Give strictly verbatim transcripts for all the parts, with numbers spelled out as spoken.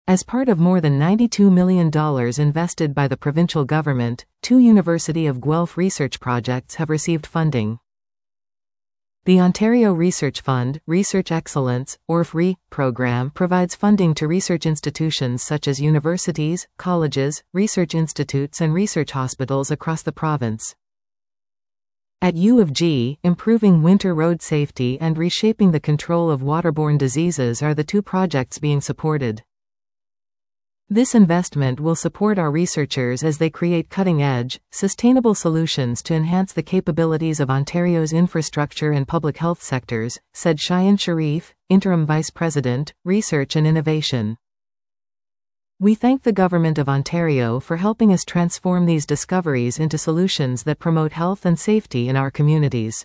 As part of more than ninety-two million dollars invested by the provincial government, two University of Guelph research projects have received funding. The Ontario Research Fund, Research Excellence, O R F R E, program provides funding to research institutions such as universities, colleges, research institutes and research hospitals across the province. At U of G, improving winter road safety and reshaping the control of waterborne diseases are the two projects being supported. This investment will support our researchers as they create cutting-edge, sustainable solutions to enhance the capabilities of Ontario's infrastructure and public health sectors, said Shayan Sharif, Interim Vice President, Research and Innovation. We thank the Government of Ontario for helping us transform these discoveries into solutions that promote health and safety in our communities.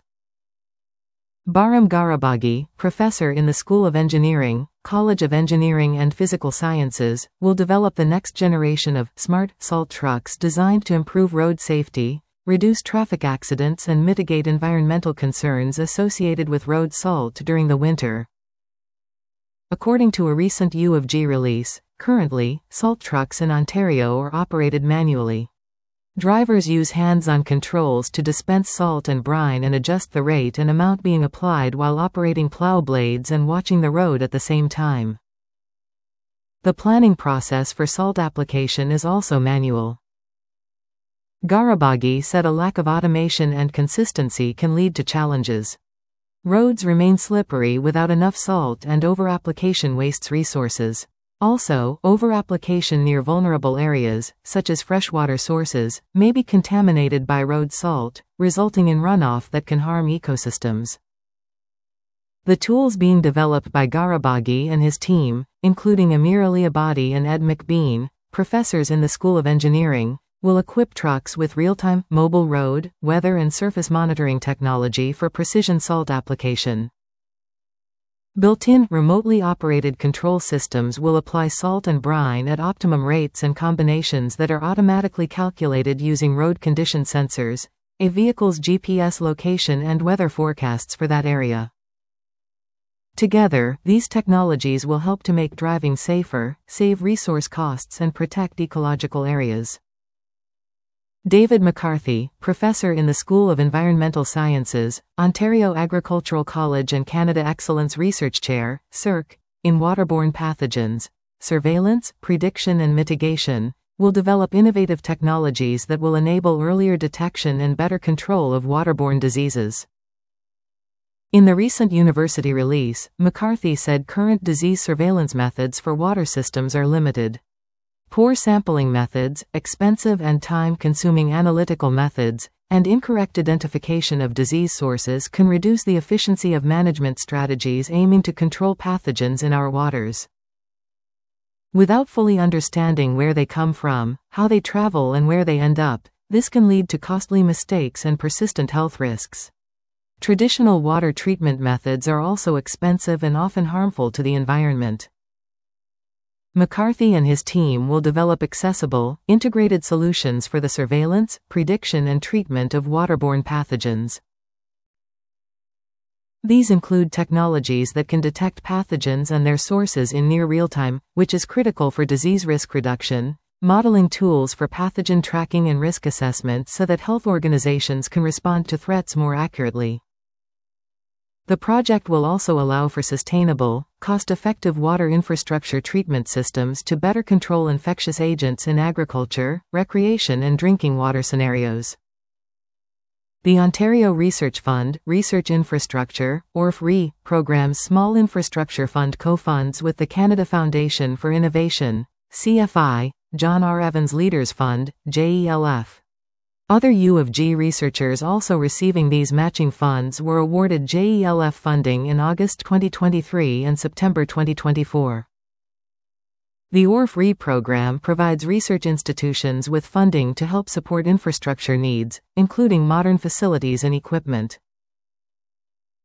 Bahram Garabaghi, professor in the School of Engineering, College of Engineering and Physical Sciences, will develop the next generation of smart salt trucks designed to improve road safety, reduce traffic accidents and mitigate environmental concerns associated with road salt during the winter. According to a recent U of G release, currently, salt trucks in Ontario are operated manually. Drivers use hands-on controls to dispense salt and brine and adjust the rate and amount being applied while operating plow blades and watching the road at the same time. The planning process for salt application is also manual. Garabaghi said a lack of automation and consistency can lead to challenges. Roads remain slippery without enough salt and over-application wastes resources. Also, over-application near vulnerable areas, such as freshwater sources, may be contaminated by road salt, resulting in runoff that can harm ecosystems. The tools being developed by Garabaghi and his team, including Amir Aliabadi and Ed McBean, professors in the School of Engineering, will equip trucks with real-time, mobile road, weather and surface monitoring technology for precision salt application. Built-in, remotely operated control systems will apply salt and brine at optimum rates and combinations that are automatically calculated using road condition sensors, a vehicle's G P S location and weather forecasts for that area. Together, these technologies will help to make driving safer, save resource costs and protect ecological areas. David McCarthy, professor in the School of Environmental Sciences, Ontario Agricultural College and Canada Excellence Research Chair, C E R C, in waterborne pathogens, surveillance, prediction and mitigation, will develop innovative technologies that will enable earlier detection and better control of waterborne diseases. In the recent university release, McCarthy said current disease surveillance methods for water systems are limited. Poor sampling methods, expensive and time-consuming analytical methods, and incorrect identification of disease sources can reduce the efficiency of management strategies aiming to control pathogens in our waters. Without fully understanding where they come from, how they travel and where they end up, this can lead to costly mistakes and persistent health risks. Traditional water treatment methods are also expensive and often harmful to the environment. McCarthy and his team will develop accessible, integrated solutions for the surveillance, prediction and treatment of waterborne pathogens. These include technologies that can detect pathogens and their sources in near real-time, which is critical for disease risk reduction, modeling tools for pathogen tracking and risk assessment so that health organizations can respond to threats more accurately. The project will also allow for sustainable, cost-effective water infrastructure treatment systems to better control infectious agents in agriculture, recreation and drinking water scenarios. The Ontario Research Fund, Research Infrastructure, O R F R E, program's Small Infrastructure Fund co-funds with the Canada Foundation for Innovation, C F I, John R. Evans Leaders Fund, J E L F. Other U of G researchers also receiving these matching funds were awarded J E L F funding in August twenty twenty-three and September twenty twenty-four. The O R F R E program provides research institutions with funding to help support infrastructure needs, including modern facilities and equipment.